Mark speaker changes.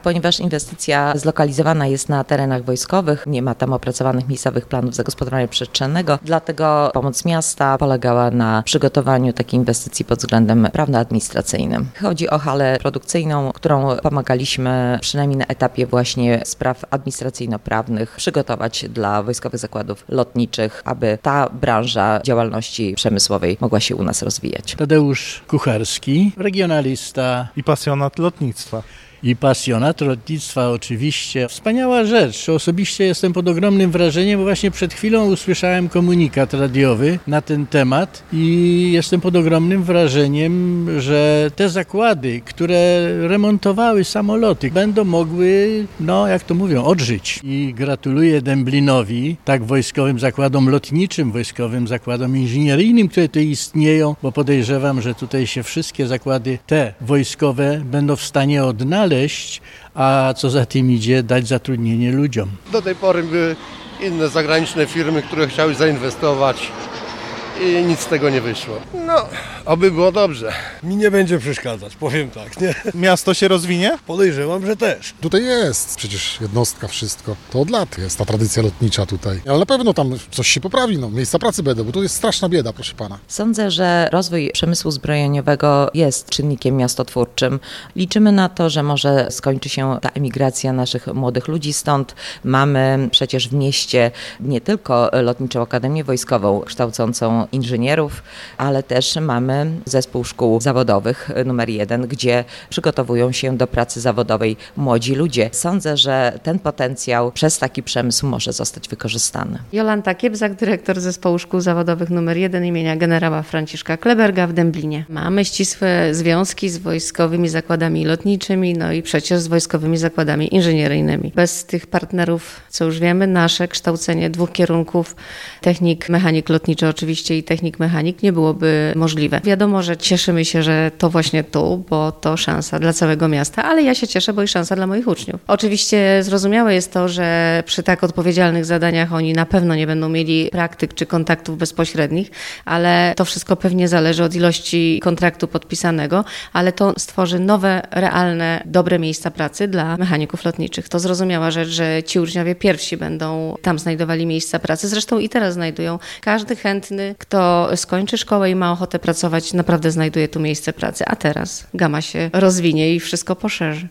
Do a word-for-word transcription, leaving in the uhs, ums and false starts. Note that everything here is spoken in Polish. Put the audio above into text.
Speaker 1: Ponieważ inwestycja zlokalizowana jest na terenach wojskowych, nie ma tam opracowanych miejscowych planów zagospodarowania przestrzennego, dlatego pomoc miasta polegała na przygotowaniu takiej inwestycji pod względem prawno-administracyjnym. Chodzi o halę produkcyjną, którą pomagaliśmy przynajmniej na etapie właśnie spraw administracyjno-prawnych przygotować dla wojskowych zakładów lotniczych, aby ta branża działalności przemysłowej mogła się u nas rozwijać.
Speaker 2: Tadeusz Kucharski, regionalista
Speaker 3: i pasjonat lotnictwa.
Speaker 2: I pasjonat lotnictwa oczywiście. Wspaniała rzecz. Osobiście jestem pod ogromnym wrażeniem, bo właśnie przed chwilą usłyszałem komunikat radiowy na ten temat i jestem pod ogromnym wrażeniem, że te zakłady, które remontowały samoloty, będą mogły, no jak to mówią, odżyć. I gratuluję Dęblinowi, tak wojskowym zakładom lotniczym, wojskowym zakładom inżynieryjnym, które tu istnieją, bo podejrzewam, że tutaj się wszystkie zakłady te wojskowe będą w stanie odnaleźć, a co za tym idzie, dać zatrudnienie ludziom.
Speaker 4: Do tej pory były inne zagraniczne firmy, które chciały zainwestować i nic z tego nie wyszło. No, oby było dobrze.
Speaker 5: Mi nie będzie przeszkadzać, powiem tak, nie?
Speaker 3: Miasto się rozwinie?
Speaker 5: Podejrzewam, że też.
Speaker 6: Tutaj jest przecież jednostka, wszystko. To od lat jest ta tradycja lotnicza tutaj. Ale na pewno tam coś się poprawi, no, miejsca pracy będą, bo to jest straszna bieda, proszę pana.
Speaker 1: Sądzę, że rozwój przemysłu zbrojeniowego jest czynnikiem miastotwórczym. Liczymy na to, że może skończy się ta emigracja naszych młodych ludzi stąd. Mamy przecież w mieście nie tylko Lotniczą Akademię Wojskową kształcącą inżynierów, ale też mamy zespół szkół zawodowych numer jeden, gdzie przygotowują się do pracy zawodowej młodzi ludzie. Sądzę, że ten potencjał przez taki przemysł może zostać wykorzystany.
Speaker 7: Jolanta Kiebzak, dyrektor zespołu szkół zawodowych numer jeden imienia generała Franciszka Kleberga w Dęblinie. Mamy ścisłe związki z wojskowymi zakładami lotniczymi, no i przecież z wojskowymi zakładami inżynieryjnymi. Bez tych partnerów, co już wiemy, nasze kształcenie dwóch kierunków, technik, mechanik lotniczy oczywiście i technik mechanik nie byłoby możliwe. Wiadomo, że cieszymy się, że to właśnie tu, bo to szansa dla całego miasta, ale ja się cieszę, bo i szansa dla moich uczniów. Oczywiście zrozumiałe jest to, że przy tak odpowiedzialnych zadaniach oni na pewno nie będą mieli praktyk czy kontaktów bezpośrednich, ale to wszystko pewnie zależy od ilości kontraktu podpisanego, ale to stworzy nowe, realne, dobre miejsca pracy dla mechaników lotniczych. To zrozumiała rzecz, że ci uczniowie pierwsi będą tam znajdowali miejsca pracy, zresztą i teraz znajdują. Każdy chętny, kto skończy szkołę i ma ochotę pracować, naprawdę znajduje tu miejsce pracy, a teraz gama się rozwinie i wszystko poszerzy.